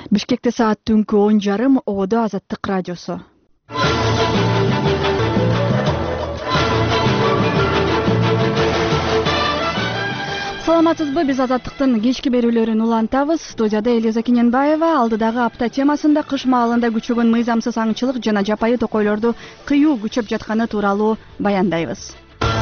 Бишкекте саат түнкү 10:30 Ободо Азаттык радиосу. Саламатсызбы, биз Азаттыктын кечки берүүлөрүн улантабыз. Студияда Элиза Кененбаева. Алдыдагы апта темасында кыш маалында күчөгөн мыйзамсыз аңчылык жана жапайы токойлорду кыюу күчөп жатканы тууралуу баяндайбыз.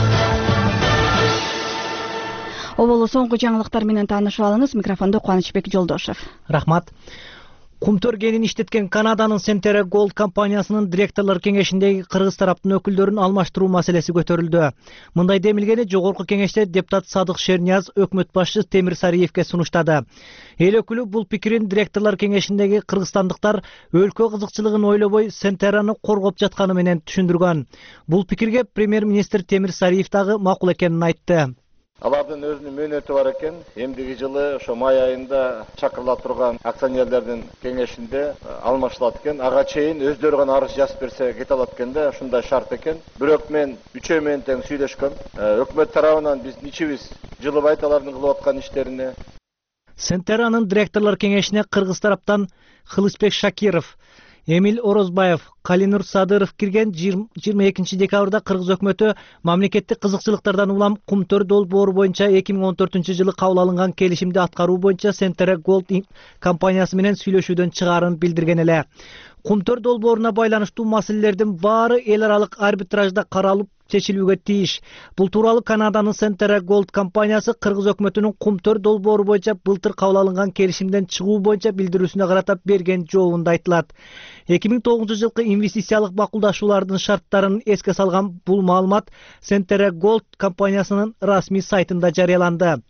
Оболу соңку жаңылыктар менен таанышып алыңыз. Микрофондо Кубанычбек Жолдошев. Рахмат. Кумтөр кенин иштеткен Канаданын Centera Gold компаниясынын директорлор кеңешиндеги кыргыз тараптын өкүлдөрүн алмаштыруу маселеси көтөрүлдү. Мындай демилгени жогорку кеңеште депутат Садык Шернияз өкмөт башчысы Темир Сариевке сунуштады. Эл өкүлү бул пикирин директорлор кеңешиндеги кыргызстандыктар өлкө кызыкчылыгын ойлобой Centerаны коргоп жатканы менен түшүндүргөн. Бул пикирге премьер-министр Темир Сариев дагы макул экенин айтты. Алардын өзүнүн мөөнөтү бар экен. Эмдиги жылы ошо май айында чакырыла турган акционерлердин кеңешинде алмашылат экен. Ага чейин өздөрү гана арыз жазып берсе кете алат экен да, ушундай шарт экен. Бирок мен үчөө менен тең сүйлөшкөм. Өкмөт тарабынан биздин ичибиз жылыбайт алардын кылып аткан иштерине. Centerанын директорлор кеңешине кыргыз тараптан Кылычбек Шакиров, Эмил Орозбаев, Калинур Садыров кирген. 22 декабрда кыргыз өкмөтү мамлекеттик кызыкчылыктардан улам Кумтөр долбоору боюнча 2014 жылы кабыл алынган келишимди аткаруу боюнча Centera Gold компаниясы менен сүйлөшүүдөн чыгаарын билдирген эле. Кумтөр долбооруна байланыштуу маселелердин баары эл аралык арбитражда каралып чечилүүгө тийиш. Бул тууралуу Канаданын Centera Gold компаниясы кыргыз өкмөтүнүн Кумтөр долбоору боюнча былтыр кабыл алынган келишимден чыгуу боюнча билдирүүсүнө карата берген жообунда айтылат. 2009 жылкы инвестициялык макулдашуулардын шарттарын эске салган бул маалымат Centera Gold компаниясынын расмий сайтында жарыяланды.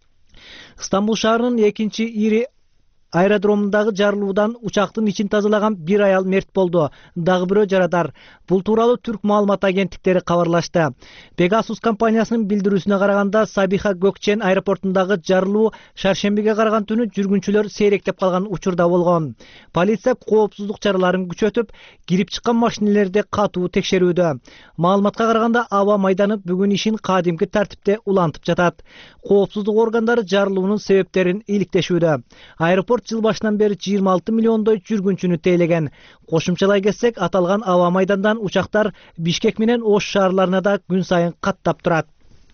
Стамбул шаарынын экинчи ири аэродромундагы жарылуудан учактын ичин тазалаган бир аял мерт болду, дагы бирөө жарадар. Бул тууралуу түрк маалымат агенттиктери кабарлашты. Pegasus компаниясынын билдирүүсүнө караганда Сабиха Gökçen аэропортундагы жарылуу шаршембиге караган түнү жүргүнчүлөр сейректеп калган учурда болгон. Полиция коопсуздук чараларын күчөтүп, кирип чыккан машинелерди катуу текшерүүдө. Маалыматка караганда аба майданы бүгүн ишин кадимки тартипте улантып жатат. Коопсуздук органдары жарылуунун себептерин иликтешүүдө. Аэропорт жыл башынан бери 26 миллиондой жүргүнчүнү тейлеген. Кошумчалай кетсек, аталган аба майдандан учактар Бишкек менен Ош шаарларына да күн сайын каттап турат.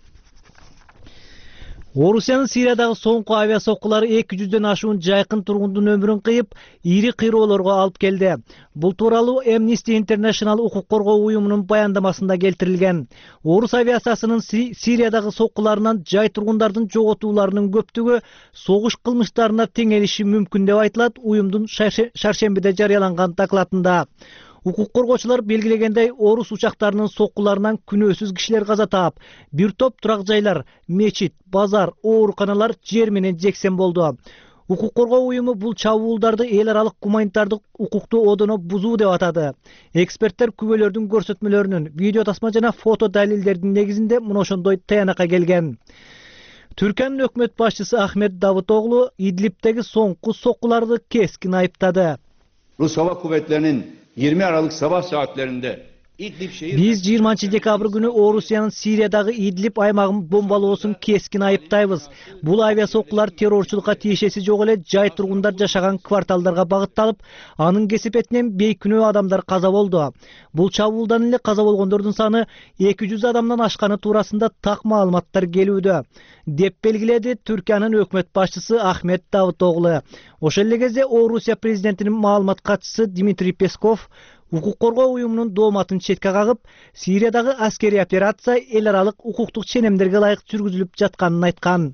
Орусиянын Сириядагы соңку авиасоккулары 200дөн ашуун жайкын тургундун өмүрүн кыйып, ири кыйроолорго алып келди. Бул тууралуу Amnesty International укук коргоо уюмунун баяндамасында келтирилген. Орус авиациясынын Сириядагы соккуларынан жай тургундардын жоготууларынын көптүгү согуш кылмыштарына теңелиши мүмкүн деп айтылат уюмдун шаршембиде жарыяланган докладында. Укук коргоочулар белгилегендей, орус учактарынын соккуларынан күнөөсүз кишилер каза таап, бир топ турак жайлар, мечит, базар, ооруканалар жер менен жексен болду. Укук коргоо уюму бул чабуулдарды эл аралык гуманитардык укукту одоно бузуу деп атады. Эксперттер күбөлөрдүн көрсөтмөлөрүнүн, видео тасма жана фото далилдердин негизинде мына ошондой таянакка келген. Түркиянын өкмөт башчысы Ахмет Давутоглу Идлибтеги соңку соккуларды кескин айыптады. Rus Hava Kuvvetleri'nin 20 Aralık sabah saatlerinde Биз 20 декабрь күнү Орусиянын Сириядагы Идлиб аймагын бомбалоосун кескин айыптайбыз. Бул авиасоккулар террорчулукка тиешеси жок эле жай тургундар жашаган кварталдарга багытталып, анын кесепетинен бейкүнөө адамдар каза болду. Бул чабуулдан эле каза болгондордун саны 200 адамдан ашканы туурасында так маалыматтар келүүдө, деп белгиледи Түркиянын өкмөт башчысы Ахмет Давутоглу. Ошол эле кезде Орусия президентинин маалымат катчысы Дмитрий Песков укук коргоо уюмунун дооматын четке кагып, Сириядагы аскерий операция эл аралык укуктук ченемдерге ылайык жүргүзүлүп жатканын айткан.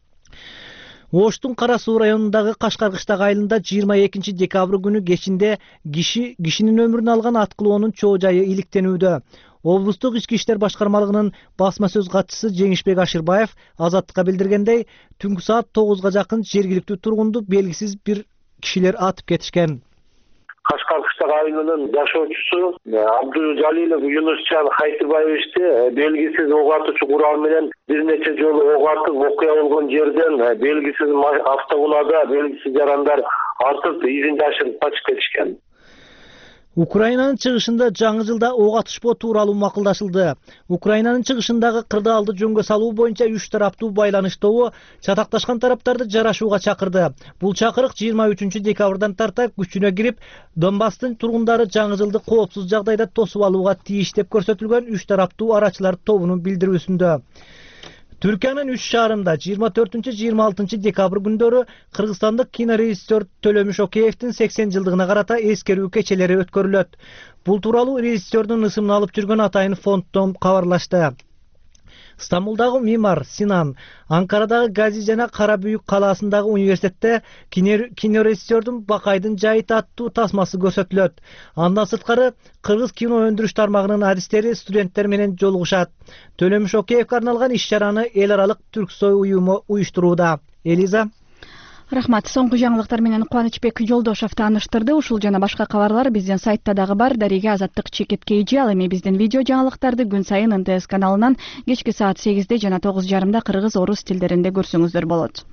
Оштун Кара Суу районундагы Кашкаркыштак айылында 22 декабрь күнү кечинде кишинин өмүрүн алган аткылоонун чоо жайы иликтенүүдө. Облустук ички иштер башкармалыгынын басма сөз катчысы Жеңишбек Ашырбаев Азаттыкка билдиргендей, түнкү саат 9га жакын жергиликтүү тургунду белгисиз бир кишилер атып кетишкен. Кашкаркыштак айылынын жашоочусу Абдужалилов Юнусчан Хайтыбаевичти белгисиз ок атуучу курал менен бир нече жолу ок атып окуя болгон жерден белгисиз автоунаада белгисиз жарандар артып изин жашырып качып кетишкен. Украинанын чыгышында жаңы жылда ок атышпоо тууралуу макулдашылды. Украинанын чыгышындагы кырдаалды жөнгө салуу боюнча 3 тараптуу байланыштоо чатакташкан тараптарды жарашууга чакырды. Бул чакырык 23 декабрдан тарта күчүнө кирип, Донбасстын тургундары жаңы жылды коопсуз жагдайда тосуп алууга тийиш деп көрсөтүлгөн 3 тараптуу арачылар тобунун билдирүүсүндө. Түркиянын 3 шаарында 24-26 декабрь күндөрү кыргызстандык кинорежиссер Төлөмүш Океевдин 80 жылдыгына карата эскерүү кечелери өткөрүлөт. Бул тууралуу режиссердун ысымын алып жүргөн атайын фонддон кабарлашты. Стамбулдагы Мимар Синан, Анкарадагы Гази жана Кара Бүйүк калаасындагы университетте кинорежиссердун Бакайдын жайыты аттуу тасмасы көрсөтүлөт. Андан сырткары кыргыз кино өндүрүш тармагынын адистери студенттер менен жолугушат. Төлөмүш Океевге арналган иш-чараны эл аралык Түрксой уюму уюштурууда. Элиза. Рахмат. Соңку жаңылыктар менен Кубанычбек Жолдошов тааныштырды. Ушул жана башка кабарлар биздин сайтта дагы бар. Дарига Азаттык Чекиткейжи. Ал эми биздин видео жаңылыктарды күн сайын НТС каналынан кечки саат 8-де жана 9:30 кыргыз, орус тилдеринде көрсөңүздөр болот.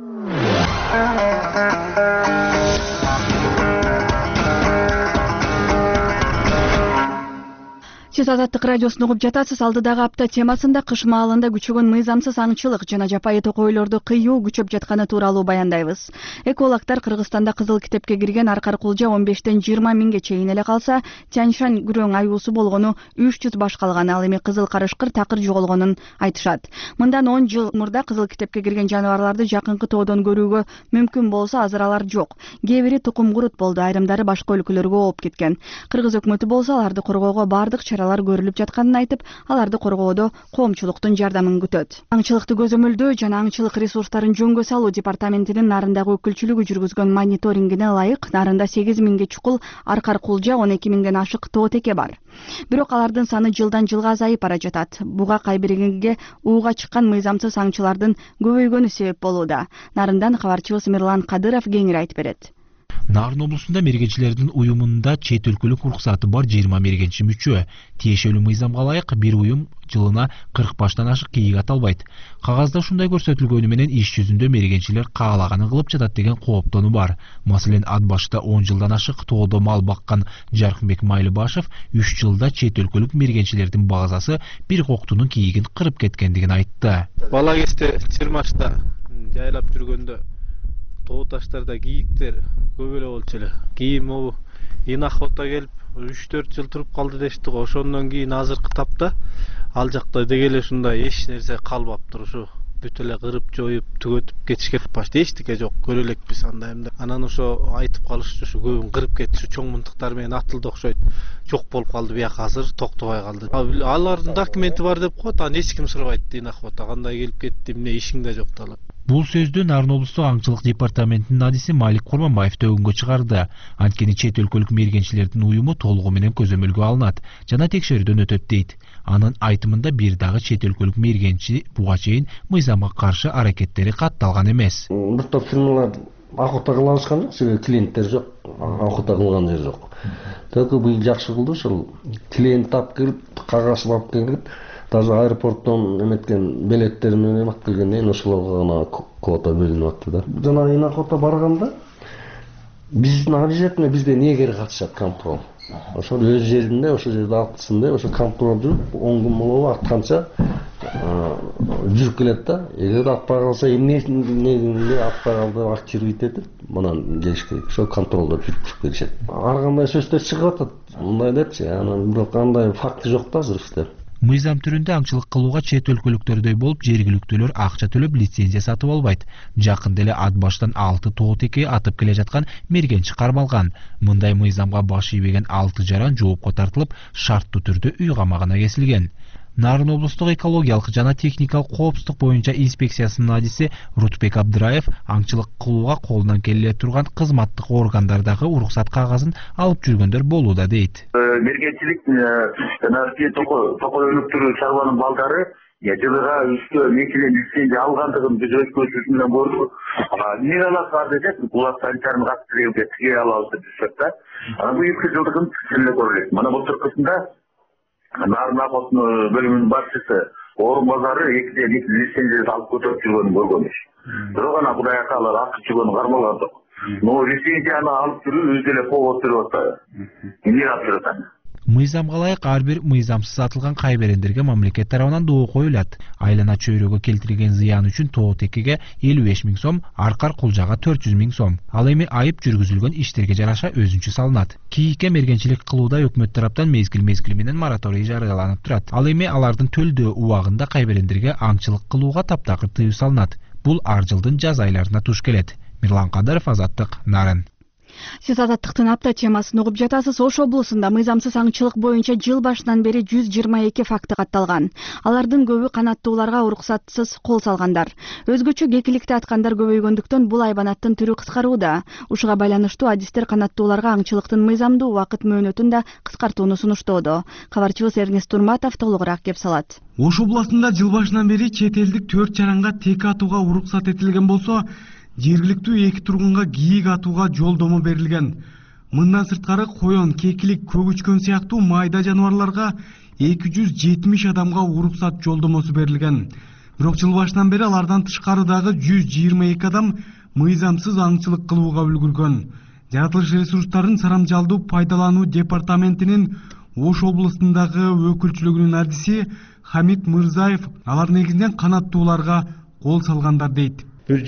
Сиз Азаттык радиосун угуп жатасыз. Алдыдагы апта темасында кыш маалында күчөгөн мыйзамсыз аңчылык жана жапайы токойлорду кыюу күчөп жатканы тууралуу баяндайбыз. Экологдор Кыргызстанда кызыл китепке кирген аркар кулжа 15-тен 20 миңге чейин эле калса, Тяньшань күрөң аюусу болгону 300 баш калган. Ал эми кызыл карышкыр такыр жоголгонун айтышат. Мындан 10 жыл мурда кызыл китепке кирген жаныбарларды жакынкы тоодон көрүүгө мүмкүн болсо, азыр алар жок. Кээ бири тукум курут болду, айрымдары башка өлкөлөргө ооп кеткен. Кыргыз өкмөтү болсо аларды коргоого бардык чаралар көрүлүп жатканын айтып, аларды коргоодо коомчулуктун жардамын күтөт. Аңчылыкты көзөмөлдөө жана аңчылык ресурстарын жөнгө салуу департаментинин Нарындагы өкүлчүлүгү жүргүзгөн мониторингине ылайык Нарында 8 миңге чукул аркар кулжа, 12 миңден ашык тоотеке бар. Бирок алардын саны жылдан жылга азайып бара жатат. Буга кайбиринге ууга чыккан мыйзамсыз аңчылардын көбөйгөнү себеп болууда. Нарындан кабарчыбыз Мирлан Кадыров кеңири айтып берет. Нарын облусунда мергенчилердин уюмунда чет өлкөлүк уруксаты бар 20 мергенчи мүчө. Тиешелүү мыйзамга ылайык бир уюм жылына 40 баштан ашык кийик ата албайт. Кагазда ушундай көрсөтүлгөнү менен иш жүзүндө мергенчилер каалаганын кылып жатат деген кооптонуу бар. Маселен, ат башта 10 жылдан ашык тоодо мал баккан Жаркынбек Майлыбашев 3 жылда чет өлкөлүк мергенчилердин базасы бир коктунун кийигин кырып кеткендигин айтты. Бала кезде Чырмашта жайлап жүргөндө тоо таштарда кийиктер көп эле болчу эле. Кийин могу Инахота келип 3-4 жыл туруп калды дешти го. Ошондон кийин азыркы тапта ал жакта деги эле ушундай эч нерсе калбаптыр. Ушу бүт эле кырып жоюп түгөтүп кетишкен. Башта эчтеке жок, көрө элекпиз андай эмне. Анан ошо айтып калышчу, ушу көбүн кырып кетиши, чоң мынтыктар менен атылды окшойт. Жок болуп калды, бияка азыр токтобой калды. Алардын документи бар деп коет, аны эч ким сурабайт. Инахота кандай келип кетти, эмне ишиң да жок да. Бул сөздү Нарын облустук аңчылык департаментинин адиси Малик Курманбаев төгүнгө чыгарды. Анткени чет өлкөлүк мергенчилердин уюму толугу менен көзөмөлгө алынат жана текшерүүдөн өтөт дейт. Анын айтымында бир дагы чет өлкөлүк мергенчи буга чейин мыйзамга каршы аракеттери катталган эмес. Бир топ фирмалар акыта кыла алышкан жок, себеби клиенттер жок, акыта кылган жер жок. Только быйыл жакшы кылды, ошол клиент тап келип, кагаз алып келип, даже аэропорттон эметкен билеттерин менен алып келгенден ошолорго гана квота бөлүнүп атты да. Жана Инахота барганда биздин обязательно бизде негер катышат, контрол. Ошол өз жеринде, ошол жерде алыпсың деп, ошо контрол жүрүп, 10 күн болобу атканча жүрүп келет да. Эгер атпай калса, эмне атпай калды, активит этип, мындан келиш керек. Ошо контролдоп жүрүп келишет. Ар кандай сөздөр чыгып атат. Мындай депчи, анан бирок кандай факты жок да азыр. Мыйзам түрүндө аңчылык кылууга чет өлкөлүктөрдөй болуп, жергиликтүүлөр акча төлөп лицензия сатып албайт. Жакында эле ат баштан 6 тоотеке атып келе жаткан мергенчи кармалган. Мындай мыйзамга баш ийбеген 6 жаран жоопко тартылып, шарттуу түрдө үй камагына кесилген. Нарын облустук экологиялык жана техникалык коопсуздук боюнча инспекциясынын адиси Рутбек Абдыраев аңчылык кылууга колунан келе турган кызматтык органдардагы уруксат кагазын алып жүргөндөр болууда дейт. Мергенчилик жана токойлуктуу чарбанын балдары жылыга үстө мекилен лицензия алгандыгын биз өз көзүбүз менен көрдүк. Эмне кылат бар десек, булак санитарын каттырып тиге алабыз деп жүрөт да. Анан быйылкы жылдыгын эле көрөлүк. Мана былтыркысында Нарын Акотунун бөлүмүнүн башчысы Орун базары лицензиясы алып көтөрүп жүргөнүн көргөнбүз. Бирок ана Кудай каалар акча жүргөнүн кармалган жок. Но лицензияны алып жүрүү өзү эле повод берип атат. Эмне кылып атат? Мыйзамга ылайык ар бир мыйзамсыз сатылган кайберендерге мамлекет тарабынан доо коюлат. Айлана чөйрөгө келтирилген зыян үчүн тоотекеге 55 000 сом, аркар кулжага 400 000 сом. Ал эми айып жүргүзүлгөн иштерге жараша өзүнчө салынат. Кийикке мергенчилик кылууда өкмөт тараптан мезгил менен мораторий жарыяланып турат. Ал эми алардын төлдөө убагында кайберендерге аңчылык кылууга таптакыр тыюу салынат. Бул ар жылдын жаз айларына туш келет. Мирлан Кадыров, Азаттык, Нарын. Сиз Азаттыктын апта темасын угуп жатасыз. Ош облусунда мыйзамсыз аңчылык боюнча жыл башынан бери 122 факты катталган. Алардын көбү канаттууларга уруксатсыз кол салгандар. Өзгөчө кекиликти аткандар көбөйгөндүктөн бул айбанаттын түрү кыскарууда. Ушуга байланыштуу адистер канаттууларга аңчылыктын мыйзамдуу убакыт мөөнөтүн да кыскартууну сунуштоодо. Кабарчыбыз Эрнест Турматов толугураак кеп салат. Ош областында жыл башынан бери чет элдик 4 чаранга тек атууга уруксат этилген болсо, жергиликтүү 2 тургунга кийик атууга жолдомо берилген. Мындан сырткары коён, кекилик, көгүчкөн сыяктуу майда жаныбарларга 270 адамга уруксат жолдомосу берилген. Бирок жыл башынан бери алардан тышкары дагы 122 адам мыйзамсыз аңчылык кылууга үлгүргөн. Жаратылыш ресурстарын сарамжалдуу пайдалануу департаментинин Ош облусундагы өкүлчүлүгүнүн адиси Хамит Мырзаев алар негизинен канаттууларга кол салгандар дейт.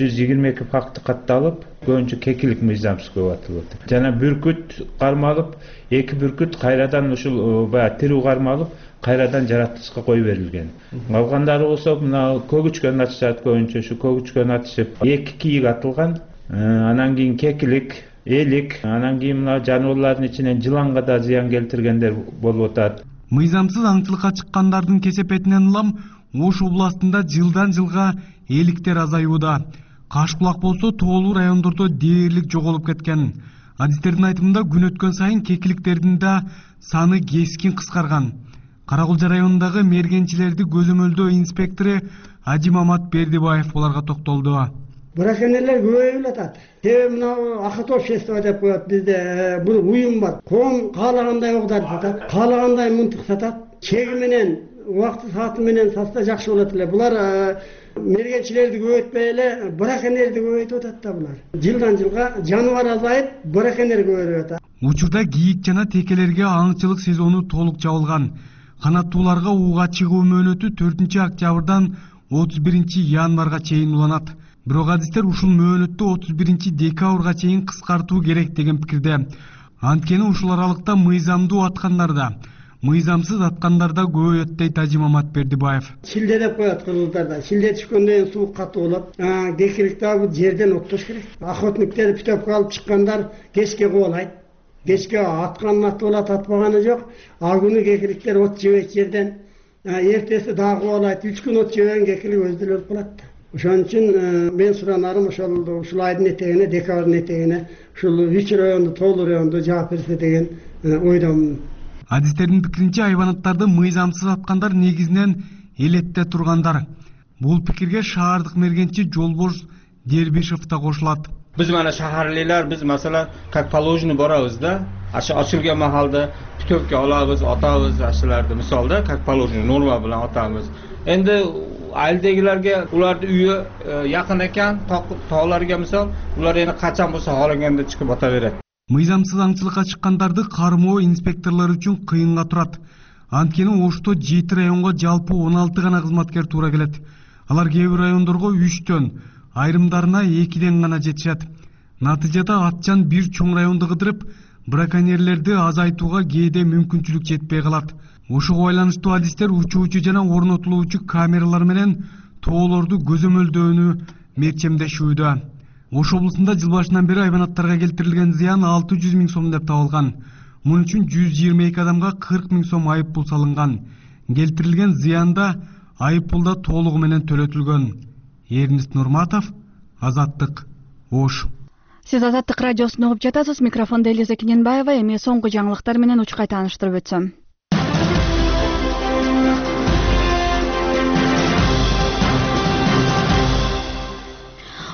122 факты катталып, көбүнчө кекилик мыйзамсыз көп атылып атат. Жана бүркүт кармалып, 2 бүркүт кайрадан ушул баягы тирүү кармалып, кайрадан жаратылышка кой берилген. Калгандары болсо мына көгүчкөн атышат, көбүнчө ушу көгүчкөн атышып, 2 кийик атылган, анан кийин кекилик, элик, анан кийин мына жаныбарлардын ичинен жыланга да зыян келтиргендер болуп атат. Мыйзамсыз аңчылыкка чыккандардын кесепетинен улам Ош областында жылдан жылга эликтер азаюуда. Кашкулак болсо тоолуу райондордо дээрлик жоголуп кеткен. Адистердин айтымында күн өткөн сайын кекиликтердин да саны кескин кыскарган. Каракулжа районундагы мергенчилерди көзөмөлдөө инспектору Ажи Мамат Бердибаев буларга токтолду. Браконьерлер көбөйүп атат. Себеби мына акыт общество деп коет бизде, бул уюм бар. Коом каалагандай огдар сатат, каалагандай мынтык сатат. Чеги менен, убакыты сааты менен сатса жакшы болот эле. Булар мергенчилерди көбөйтпөй эле браконьерди көбөйтүп атат да булар. Жылдан жылга жаныбар азайып, браконьер көбөйүп атат. Учурда кийик жана текелерге аңчылык сезону толук жабылган. Канаттууларга ууга чыгуу мөөнөтү 4-октябрдан 31-январга чейин уланат. Бирок адистер ушул мөөнөттү 31-декабрга чейин кыскартуу керек деген пикирде. Анткени ушул аралыкта мыйзамдуу аткандарда, мыйзамсыз аткандарда көбөйөт дейт Ажи Мамат Бердибаев. Шилде деп коет кыргыздарда. Шилде түшкөндөн кийин суу катуу болот. Кекилик дагы жерден оттош керек. Охотниктер пүтөпкө алып чыккандар кечке кубалайт. Кечке атканын атып атпаганы жок. А күнү кекиликтер от жебейт жерден. Эртеси дагы кубалайт. 3 күн от жебеген кекилик өзү өлүп калат. Ошон үчүн мен суранарым ушул айдын этегине, декабрдын этегине ушул 3 районду, тоолуу районду жаап берсе деген ойдомун. Адистердин пикиринче айбанаттарды мыйзамсыз аткандар негизинен элетте тургандар. Бул пикирге шаардык мергенчи Жолбош Дербишев да кошулат. Биз мана шаһарлыйлар, биз маселен как положено барабыз да, ачылган махалда пүтөккө алабыз, атабыз, ашыларды мисалда как положено норма менен атабыз. Энди айылдагилерге уларды үйү жакын экен, тааларга мисал, улар эми качан болсо халаганда чыгып ата берет. Мыйзамсыз аңчылыкка чыккандарды кармоо инспекторлору үчүн кыйынга турат. Анткени Ошто 7 районго жалпы 16 гана кызматкер туура келет. Алар кээ бир райондорго 3төн, айрымдарына 2ден гана жетишет. Натыйжада атчан бир чоң районду кыдырып, браконьерлерди азайтууга кээде мүмкүнчүлүк жетпей калат. Ошого байланыштуу адистер учуучу жана орнотулуучу камералар менен тоолорду көзөмөлдөөнү мерчемдешүүдө. Ош облусунда жыл башынан бери айбанаттарга келтирилген зыян 600 000 сом деп табылган. Мунун үчүн 122 адамга 40 000 сом айып пул салынган. Келтирилген зыянда айып пул да толугу менен төлөтүлгөн. Эрнест Нурматов, Азаттык, Ош. Сиз Азаттык радиосун угуп жатасыз. Микрофондо Элиза Киненбаева. Эми соңку жаңылыктар менен учкай тааныштырып өтсөм.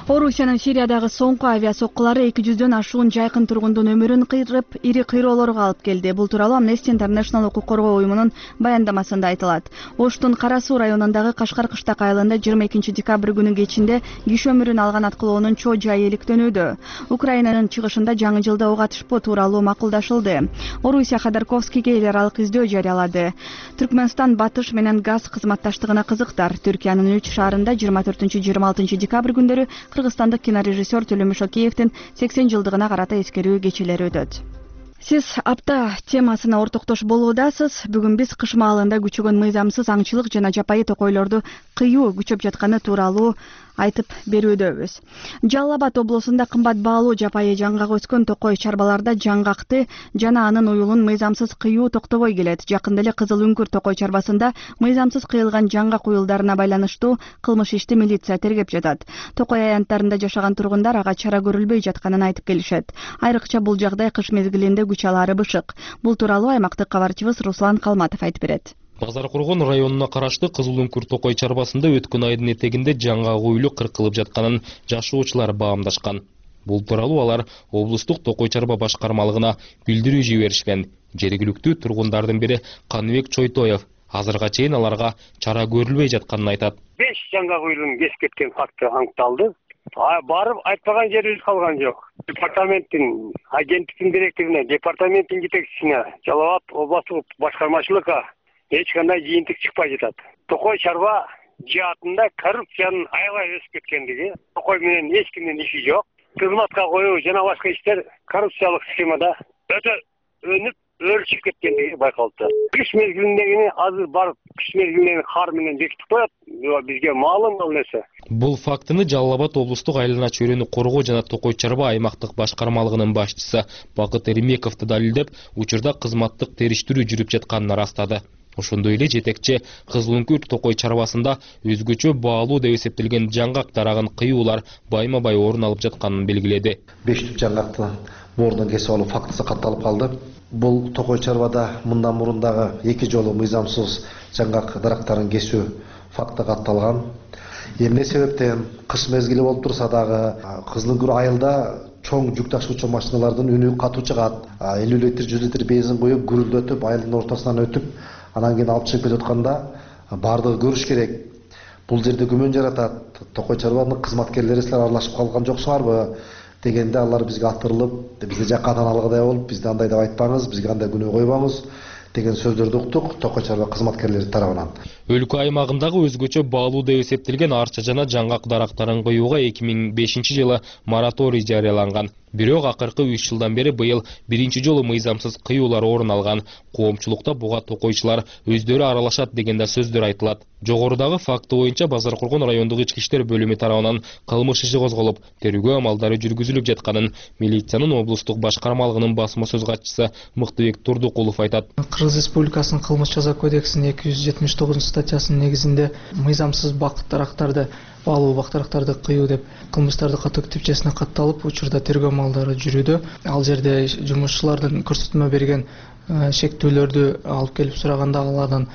Орусиянын Сириядагы соңку авиа соккулары 200дөн ашуун жайкын тургундун өмүрүн кыйрып, ири кыйроолорго алып келди. Бул тууралуу Amnesty International укук коргоо уюмунун баяндамасында айтылат. Оштун Кара Суу районундагы Кашкар кыштак айылында 22 декабрь күнү кечинде киши өмүрүн алган аткылоонун чоо жайы иликтөнүүдө. Украинанын чыгышында жаңы жылда ок атышпоо тууралуу макулдашылды. Орусия Ходорковскийге эл аралык издөө жарыялады. Түркмөнстан батыш менен газ кызматташтыгына кызыктар. Түркиянын 3 шаарында 24-26 декабрь күндөрү кыргызстандык кинорежиссер Төлөмүш Океевдин 80 жылдыгына карата эскерүү кечелери өтөт. Сиз апта темасына ортоктош болуудасыз. Бүгүн биз кыш маалында күчөгөн мыйзамсыз аңчылык жана жапайы токойлорду кыюу күчөп жатканы тууралуу айтып берүүдөбүз. Жалал Абад облусунда кымбат баалуу жапайы жаңгак өскөн токой чарбаларда жаңгакты жана анын уюлун мыйзамсыз кыюу токтобой келет. Жакында эле Кызыл Үңкүр токой чарбасында мыйзамсыз кыйылган жаңгак уюлдарына байланыштуу кылмыш ишти милиция тергеп жатат. Токой аянттарында жашаган тургундар ага чара көрүлбөй жатканын айтып келишет. Айрыкча бул жагдай кыш мезгилинде күч алары бышык. Бул тууралуу аймактык кабарчыбыз Руслан Калматов айтып берет. Базар Кургон районуна караштуу Кызыл Үңкүр токой чарбасында өткөн айдын этегинде жаңгак уюлу кыркылып жатканын жашоочулар баамдашкан. Бул тууралуу алар облустук токой чарба башкармалыгына билдирүү жиберишкен. Жергиликтүү тургундардын бири Каныбек Чойтоев азырга чейин аларга чара көрүлбөй жатканын айтат. 5 жаңгак уюлун кесип кеткен факты аныкталды. Барып айтпаган жерибиз калган жок. Департаменттин агенттиктин директоруна, департаменттин жетекчисине, Жалал Абад облустук башкармачылыкка эч кандай жыйынтык чыкпай жатат. Токой чарба жаатында коррупциянын аябай өсүп кеткендиги, токой менен эч кимдин иши жок. Кызматка коюу жана башка иштер коррупциялык схемада өтө өнүп өрчүп кеткендиги байкалды. Кыш мезгилиндегини азыр барып кыш мезгилиндеги кар менен бекитип коет. Бизге маалым ал нерсе. Бул фактыны Жалал Абад облустук айлана чөйрөнү коргоо жана токой чарба аймактык башкармалыгынын башчысы Бакыт Эримеков далилдеп, учурда кызматтык териштирүү жүрүп жатканын ырастады. Ошондой эле жетекчи Кызыл Үңкүр токой чарбасында өзгөчө баалуу деп эсептелген жаңгак дарагын кыюулар байма-бай орун алып жатканын белгиледи. 5 түп жаңгакты мурундан кесип алуу фактысы катталып калды. Бул токой чарбада мындан мурун дагы 2 жолу мыйзамсыз жаңгак дарактарын кесүү факты катталган. Эмне себептен кыш мезгили болуп турса дагы Кызыл Үңкүр айылда чоң жүк ташуучу машиналардын үнү катуу чыгат. 50 литр, 100 литр бензин коюп, гүрүлдөтүп, айылдын ортосунан өтүп, анан кийин алып чыгып кетип атканда бардыгы көрүш керек. Бул жерде күмөн жаратат. Токой чарбанын кызматкерлери силер аралашып калган жоксуңарбы дегенде алар бизге атырылып, бизди жаккадан алгыдай болуп, бизде андай деп айтпаңыз, бизге андай күнөө койбоңуз деген сөздөрдү уктук токой чарба кызматкерлери тарабынан. Өлкө аймагындагы өзгөчө баалуу деп эсептелген арча жана жаңгак дарактарын коюуга 2005 жылы мораторий жарыяланган. Бирок акыркы 3 жылдан бери быйыл биринчи жолу мыйзамсыз кыюулар орун алган. Коомчулукта буга токойчулар өздөрү аралашат деген да сөздөр айтылат. Жогорудагы факты боюнча Базар Кургон райондук ички иштер бөлүмү тарабынан кылмыш иши козголуп, тергөө амалдары жүргүзүлүп жатканын милициянын облустук башкармалыгынын басма сөз катчысы Мыктыбек Турдукулов айтат. Кыргыз Республикасынын кылмыш жаза кодексинин 279 статьясынын негизинде мыйзамсыз бак дарактарды, баалуу бак дарактарды кыюу деп кылмыштарды катуу типчесине катталып, учурда тергөө амалдары жүрүүдө. Ал жерде жумушчулардын көрсөтмө берген шектүүлөрдү алып келип сураганда алардан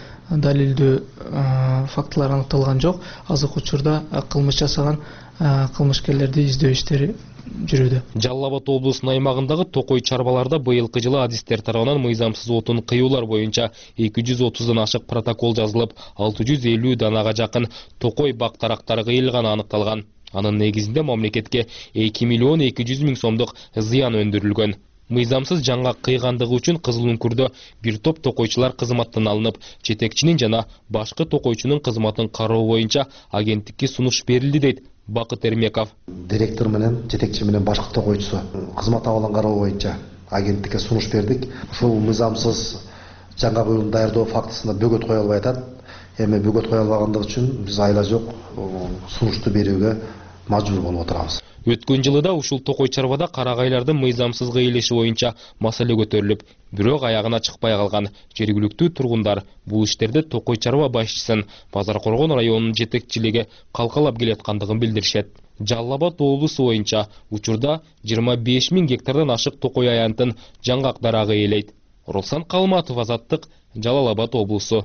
далилдүү фактылар аныкталган жок. Азыркы учурда кылмыш жасаган кылмышкерлерди издөө иштери жүрүүдө. Жалал Абад облусунун аймагындагы токой чарбаларда быйылкы жылы адистер тарабынан мыйзамсыз отун кыюулар боюнча 230дан ашык протокол жазылып, 650 данага жакын токой бак дарактары кыйылганы аныкталган. Анын негизинде мамлекетке 2 миллион 200 миң сомдук зыян өндүрүлгөн. Мыйзамсыз жаңгак кыйгандыгы үчүн Кызыл Үңкүрдө бир топ токойчулар кызматтан алынып, жетекчинин жана башкы токойчунун кызматын кароо боюнча агенттикке сунуш берилди дейт Бакыт Эримеков. Директор менен, жетекчи менен башкы токойчусу кызмат абалын кароо боюнча агенттикке сунуш бердик. Ушул мыйзамсыз жаңгак уюлун даярдоо фактысында бөгөт кое албай атат. Эми бөгөт кое албагандыгы үчүн биз айла жок сунушту берүүгө мажбур болуп отурабыз. Өткөн жылы да ушул токой чарбада карагайлардын мыйзамсыз кыйылышы боюнча маселе көтөрүлүп, бирок аягына чыкпай калган. Жергиликтүү тургундар бул иштерде токой чарба башчысын Базар Кургон районунун жетекчилиги калкалап келаткандыгын билдиришет. Жалал Абад облусу боюнча учурда 25 миң гектардан ашык токой аянтын жаңгак дарагы ээлейт. Руслан Калматов, Азаттык, Жалал Абад облусу.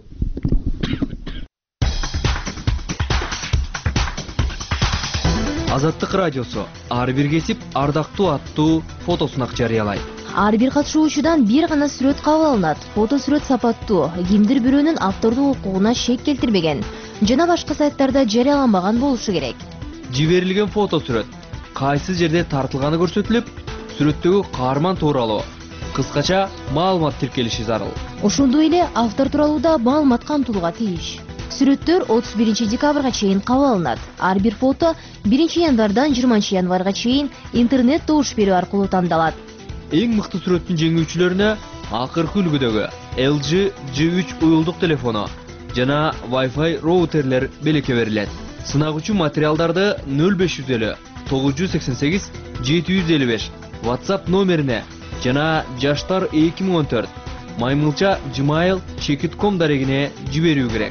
Азаттык радиосу ар бир кесип ардактуу аттуу фотосунак жарыялайт. Ар бир катышуучудан бир гана сүрөт кабыл алынат. Фото сүрөт сапаттуу, кимдир бирөөнүн автордук укугуна шек келтирбеген жана башка сайттарда жарыяланбаган болушу керек. Жиберилген фото сүрөт кайсы жерде тартылганы көрсөтүлүп, сүрөттөгү каарман тууралуу кыскача маалымат тиркелиши зарыл. Ошондой эле автор тууралуу да маалымат камтылууга тийиш. Сүрөттөр 31 декабрга чейин кабыл алынат. Ар бир фото 1 январдан 20 январга чейин интернет добуш берүү аркылуу тандалат. Эң мыкты сүрөттүн жеңүүчүлөрүнө акыркы үлгүдөгү LG G3 уюлдук телефону жана Wi-Fi роутерлер белекке берилет. Сынагучу материалдарды 0550 988 755 WhatsApp номерине жана жаштар 2014 maymilcha@gmail.com дарегине жиберүү керек.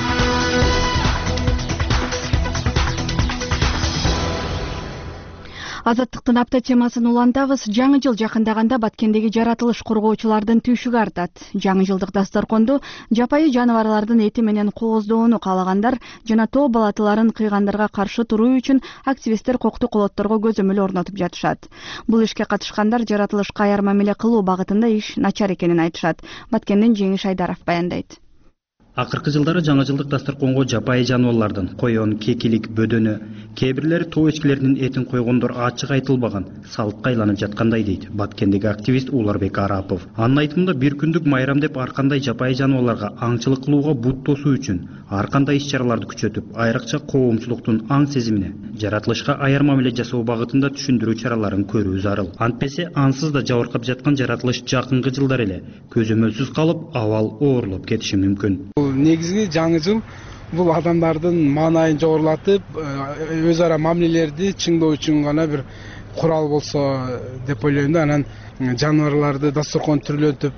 Азаттыктын апта темасын улантабыз. Жаңы жыл жакындаганда Баткендеги жаратылыш коргоочулардын түйшүгү артат. Жаңы жылдык дасторконду жапайы жаныбарлардын эти менен кооздоону каалагандар жана тоо балатыларын кыйгандарга каршы туруу үчүн активисттер кокту колотторго көзөмөл орнотуп жатышат. Бул ишке катышкандар жаратылышка аяр мамиле кылуу багытында иш начар экенин айтышат. Баткенден Жеңиш Айдаров баяндайт. Акыркы жылдары жаңы жылдык дасторконго жапайы жаныбарлардын койон, кекилик, бөдөнү, кээ бирлери тоо эчкилеринин этин койгондор ачык айтылбаган салтка айланып жаткандай дейт Баткендеги активист Уларбек Арапов. Анын айтымында бир күндүк майрам деп ар кандай жапайы жаныбарларга аңчылык кылууга бут тосуу үчүн ар кандай иш-чараларды күчөтүп, айрыкча коомчулуктун аң сезимине, жаратылышка аяр мамиле жасоо багытында түшүндүрүү чараларын көрүү зарыл. Антпесе ансыз да жабыркап жаткан жаратылыш жакынкы жылдар эле көзөмөлсүз калып, абал оорлоп кетиши мүмкүн. Негизги жаңы жыл бул адамдардын маанайын жогорулатып, өз ара мамилелерди чыңдоо үчүн гана бир курал болсо деп ойлойм да. Анан жаныбарларды дасторкон түрлөнтүп,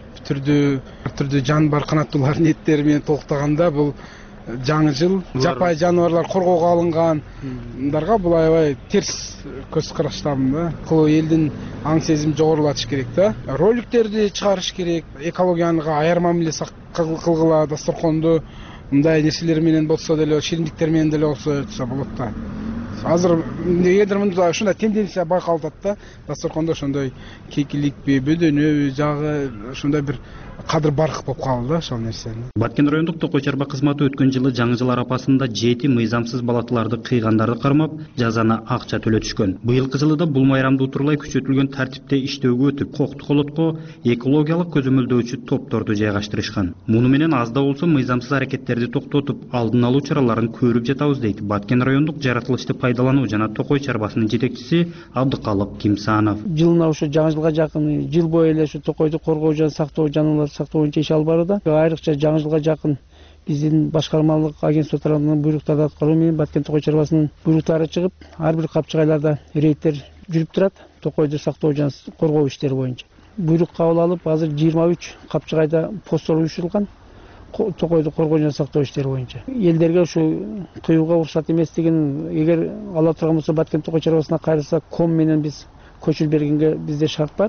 түрдүү жанбар канаттуулардын эттери менен толуктаганда бул жаңы жыл жапайы жаныбарлар коргоого алынгандарга бул аябай терс көз караштамын да. Кылуу элдин аң сезим жогорулатыш керек да. Роликтерди чыгарыш керек, экологияга аяр мамиле кылгыла, дасторконду мындай нерселер менен болсо деле, шириндиктер менен деле болсо болот да. Азыр негедир мында ушундай тенденция байкалып атат да. Дасторкондо ошондой кекиликпи, бөдөнөбү жагы ошондой бир кадыр барк болуп калды да ошол нерсени. Баткен райондук токой чарба кызматы өткөн жылы жаңы жыл арапасында 7 мыйзамсыз балатыларды кыйгандарды кармап, жазаны акча төлөтүшкөн. Быйылкы жылы да бул майрамды утурлай күчөтүлгөн тартипте иштөөгө өтүп, кокту колотко экологиялык көзөмөлдөөчү топторду жайгаштырышкан. Муну менен аз да болсо мыйзамсыз аракеттерди токтотуп, алдын алуу чараларын көрүп жатабыз дейт Баткен райондук жаратылышты пайдалануу жана токой чарбасынын жетекчиси Абдыкалык Кимсанов. Жылына ошо жаңы жылга жакын жыл бою эле ошо токойду коргоо жана сактоо жаныбарларды сактоо боюнча иш алып барууда. Айрыкча жаңы жылга жакын биздин башкармалык агентство тарабынан буйруктарды аткаруу менен Баткен токой чарбасынын буйруктары чыгып, ар бир капчыгайларда рейдтер жүрүп турат токойду сактоо жана коргоо иштери боюнча. Буйрук кабыл алып, азыр 23 капчыгайда посттор уюштурулган токойду коргоо жана сактоо иштери боюнча. Элдерге ушу кыюуга уруксат эместигин, эгер ала турган болсо Баткен токой чарбасына кайрылса, ком менен биз көчүл бергенге бизде шарт бар.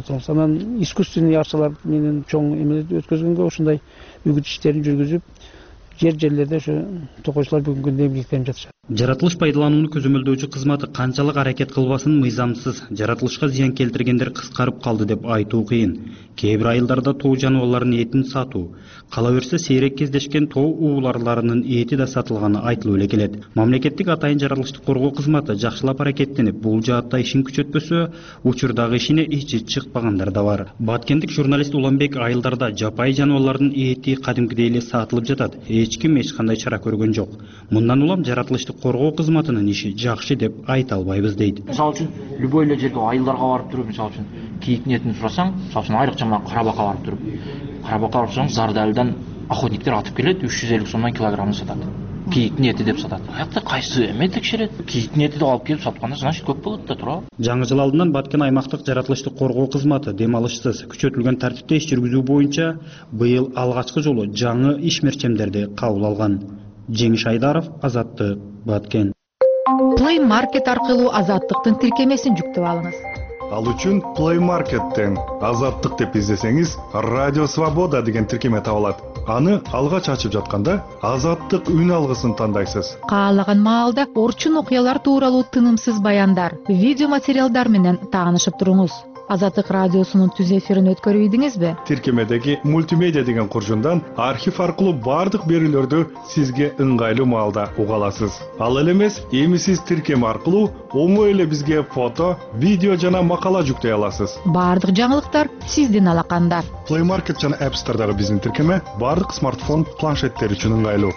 Анан искусственный арчалар менен чоң эме өткөзгөнгө ушундай үгүт иштерин жүргүзүп, жерлерде ошо токойчулар бүгүнкү күндө эмгектенип жатышат. Жаратылыш пайдаланууну көзөмөлдөөчү кызматы канчалык аракет кылбасын мыйзамсыз жаратылышка зыян келтиргендер кыскарып калды деп айтуу кыйын. Кээ бир айылдарда тоо жаныбарларынын этин сатуу, кала берсе сейрек кездешкен тоо ууларларынын эти да сатылганы айтылып эле келет. Мамлекеттик атайын жаратылышты коргоо кызматы жакшылап аракеттенип, бул жаатта ишин күчөтпөсө, учурдагы ишине ичи чыкпагандар да бар. Баткендик журналист Уланбек айылдарда жапайы жаныбарлардын эти кадимкидей эле сатылып жатат. Эч ким эч кандай чара көргөн жок. Мындан улам жаратылышты коргоо кызматынын иши жакшы деп айта албайбыз дейт. Мисалы үчүн любой эле жерге айылдарга барып туруп, мисалы үчүн кийиктин этин сурасаң, мисалы үчүн айрыкча мына Карабакка барып туруп, Карабакка барып турсаң, Зардалдан охотниктер атып келет, 350 сомдон килограммын сатат. Кийиктин эти деп сатат. Аякта кайсы эме текшерет? Кийиктин эти деп алып келип сатканда, значит көп болот да тура. Жаңы жыл алдынан Баткен аймактык жаратылышты коргоо кызматы демалышсыз күчөтүлгөн тартипте иш жүргүзүү боюнча быйыл алгачкы жолу жаңы иш мерчемдерди кабыл алган. Жеңиш Айдаров, Азаттык, Баткен. Play Market аркылуу Азаттыктын тиркемесин жүктөп алыңыз. Ал үчүн Play Market'тен Азаттык деп издесеңиз, Радио Свобода деген тиркеме табылат. Аны алгач ачып жатканда Азаттык үн алгысын тандайсыз. Каалаган маалда орчун окуялар тууралуу тынымсыз баяндар, видео материалдар менен таанышып туруңуз. Азаттык радиосунун түз эфирин өткөрүп ийдиңизби? Тиркемедеги мультимедиа деген куржундан архив аркылуу бардык берүүлөрдү сизге ыңгайлуу маалда уга аласыз. Ал эле эмес, эми сиз тиркеме аркылуу оңой эле бизге фото, видео жана макала жүктөй аласыз. Бардык жаңылыктар сиздин алаканда. Play Market жана App Store'дагы биздин тиркеме бардык смартфон, планшеттер үчүн ыңгайлуу.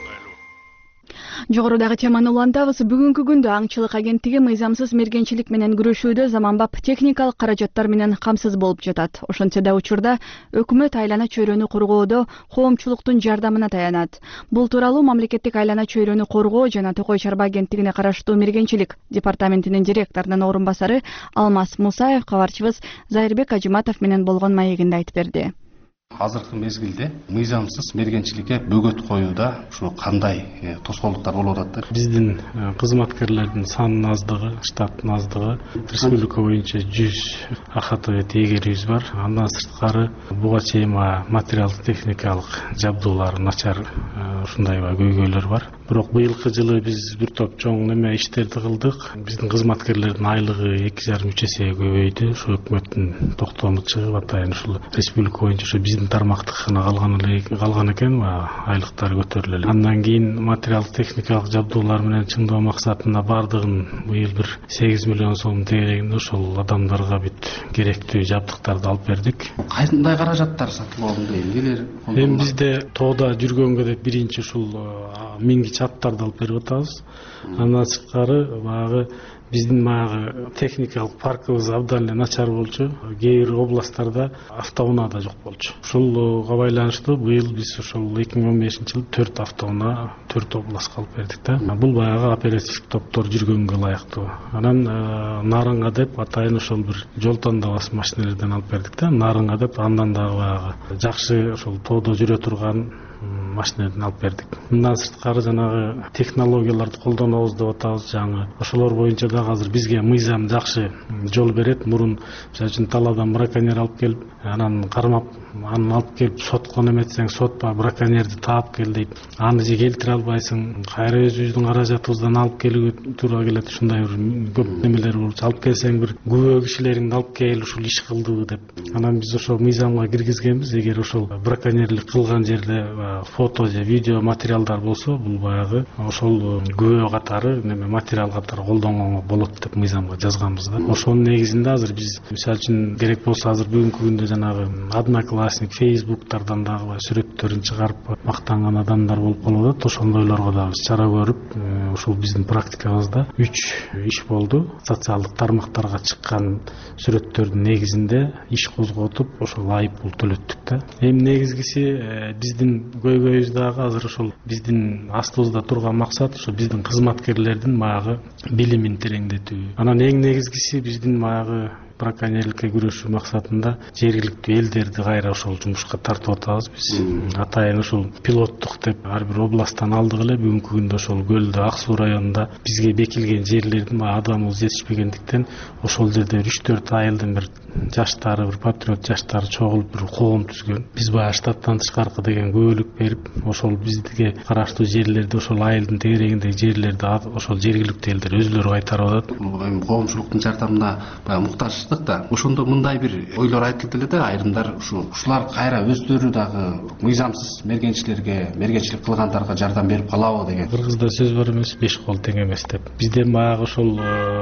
Жогорудагы теманы улантабыз. Бүгүнкү күндө аңчылык агенттиги мыйзамсыз мергенчилик менен күрөшүүдө заманбап техникалык каражаттар менен камсыз болуп жатат. Ошентсе да учурда өкмөт айлана чөйрөнү коргоодо коомчулуктун жардамына таянат. Бул тууралуу мамлекеттик айлана чөйрөнү коргоо жана Токой Чарба агенттигине караштуу мергенчилик департаментинин директорунун орун басары Алмаз Мусаев кабарчыбыз Зайырбек Ажыматов менен болгон маегинде айтып берди. Азыркы мезгилде мыйзамсыз мергенчиликке бөгөт коюуда ушу кандай тоскоолдуктар болуп атат? Биздин кызматкерлердин санынын аздыгы, штаттын аздыгы, республика боюнча 100 АХТ теегерибиз бар. Андан сырткары буга чейин материалдык техникалык жабдуулар начар ушундай көйгөйлөр бар. Бирок быйылкы жылы биз бир топ чоң иштерди кылдык. Биздин кызматкерлердин айлыгы 2,5-3 эсеге көбөйдү. Ушу өкмөттүн токтому чыгып атайын ушул республика боюнча ушу биздин тармактыкына калган экен, айлыктары көтөрүлө элек. Андан кийин материалдык техникалык жабдуулар менен чыңдоо максатында бардыгын быйыл бир 8 миллион сом тегерегинде ошол адамдарга бүт керектүү жабдыктарды алып бердик. Кандай каражаттар сатып алынды? Эмнелер? Эми бизде тоодо жүргөнгө деп биринчи ушул мингич аттарды алып берип атабыз. Андан сырткары баягы биздин техникалык паркыбыз абдан эле начар болчу. Кээ бир областтарда автоунаа да жок болчу. Ушулга байланыштуу быйыл биз ошол 2015-жылы 4 автоунаа 4 областка алып бердик да. Бул баягы оперативдик топтор жүргөнгө ылайыктуу. Анан Нарынга деп атайын ошол бир жол тандабас машиналерден алып бердик да. Нарынга деп андан дагы баягы жакшы ошол тоодо жүрө турган машиналерден алып бердик. Мындан сырткары жанагы технологияларды колдонобуз деп атабыз. Жаңы ошолор боюнча да азыр бизге мыйзам жакшы жол берет. Мурун мисалы үчүн талаадан браконьер алып келип, анан кармап, аны алып келип сотко неметсең, сот браконьерди таап кел дейт. Аны же келтире албайсың. Кайра өзүбүздүн каражатыбыздан алып келүүгө туура келет. Ушундай бир көп немелер болчу. Алып келсең бир күбө кишилериңди алып кел, ушул иш кылдыбы деп. Анан биз ошол мыйзамга киргизгенбиз. Эгер ошол браконьерлик кылган жерде фото же видео материалдар болсо, бул баягы ошол күбө катары, материал катары колдонгонго болот деп мыйзамга жазганбыз да. Ошонун негизинде азыр биз мисалы үчүн керек болсо азыр бүгүнкү күндө жанагы Одноклассник, Фейсбуктардан дагы сүрөттөрүн чыгарып мактанган адамдар болуп калып, ошондойлорго дагы биз чара көрүп, ушул биздин практикабызда 3 иш болду. Социалдык тармактарга чыккан сүрөттөрдүн негизинде иш козготуп, ошол айып пул төлөттүк да. Эми негизгиси биздин көйгөйүбүз дагы азыр ошол биздин астыбызда турган максат ошо биздин кызматкерлердин баягы билимин тереңдетүү. Анан эң негизгиси биздин баягы браконьерликке күрөшүү максатында жергиликтүү элдерди кайра ошол жумушка тартып атабыз биз. Атайын ушул пилоттук деп ар бир областтан алдык эле. Бүгүнкү күндө ошол Көлдө, Ак Суу районунда бизге бекилген жерлердин адамыбыз жетишпегендиктен ошол жерде 3-4 айылдын бир жаштары, бир патриот жаштары чогулуп бир коом түзгөн. Биз баягы штаттан тышкаркы деген күбөлүк берип, ошол бизге караштуу жерлерди, ошол айылдын тегерегиндеги жерлерди ошол жергиликтүү элдер өзүлөрү кайтарып атат. Коомчулуктун жардамына баягы муктаж да. Ошондо мындай бир ойлор айтылды эле да, айрымдар ушулар кайра өздөрү дагы мыйзамсыз мергенчилик кылгандарга жардам берип калабы деген. Кыргызда сөз бар эмес, 5 кол тең эмес деп. Бизден баягы ошол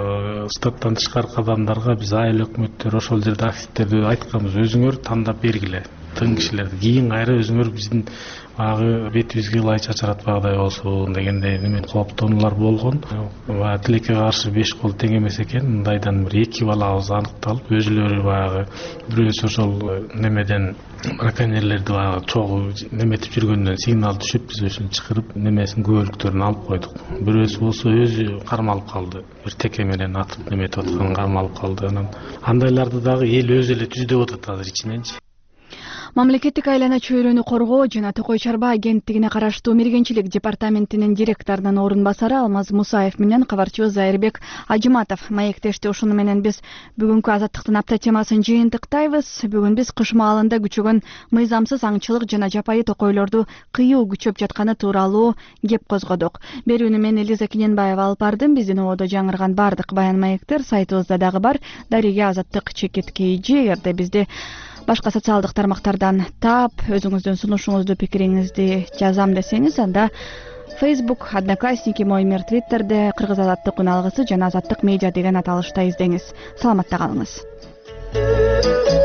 штаттан тышкаркы адамдарга биз айыл өкмөттөр ошол жерде активдерди айтканбыз, өзүңөр тандап бергиле. Тың кишилерди кийин кайра өзүңөр биздин агы бетибизге лай чачыратпагыдай болсун дегендей немен кооптонуулар болгон. Тилекке каршы 5 кол тең эмес экен. Мындайдан бир 2 балабыз аныкталып, өзүлөрү баягы бирөөсү ошол немеден браконьерлерди баягы чогуу неметип жүргөндөн сигнал түшүп, биз ошону чакырып немесин күбөлүктөрүн алып койдук. Бирөөсү болсо өзү кармалып калды. Бир теке менен атып неметип аткан кармалып калды. Анан андайларды дагы эл өзү эле түздөп атат азыр ичиненчи. Мамлекеттик айлана чөйрөнү коргоо жана Токой Чарба агенттигине караштуу мергенчилик департаментинин директорунун орун басары Алмаз Мусаев менен кабарчыбыз Зайырбек Ажыматов маектешти. Ушуну менен биз бүгүнкү Азаттыктын апта темасын жыйынтыктайбыз. Бүгүн биз кыш маалында күчөгөн мыйзамсыз аңчылык жана жапайы токойлорду кыюу күчөп жатканы тууралуу кеп козгодук. Берүүнү мен Элиза Киненбаева алып бардым. Биздин ободо жаңырган бардык баян маектер сайтыбызда дагы бар. Дариге Азаттык /KG. Эгерде бизди башка социалдык тармактардан таап, өзүңүздүн сунушуңузду, пикириңизди жазам десеңиз, анда Facebook, Одноклассники, Мой мир, Twitterде Кыргыз Азаттык үн алгысы жана Азаттык медиа деген аталышта издеңиз. Саламатта калыңыз.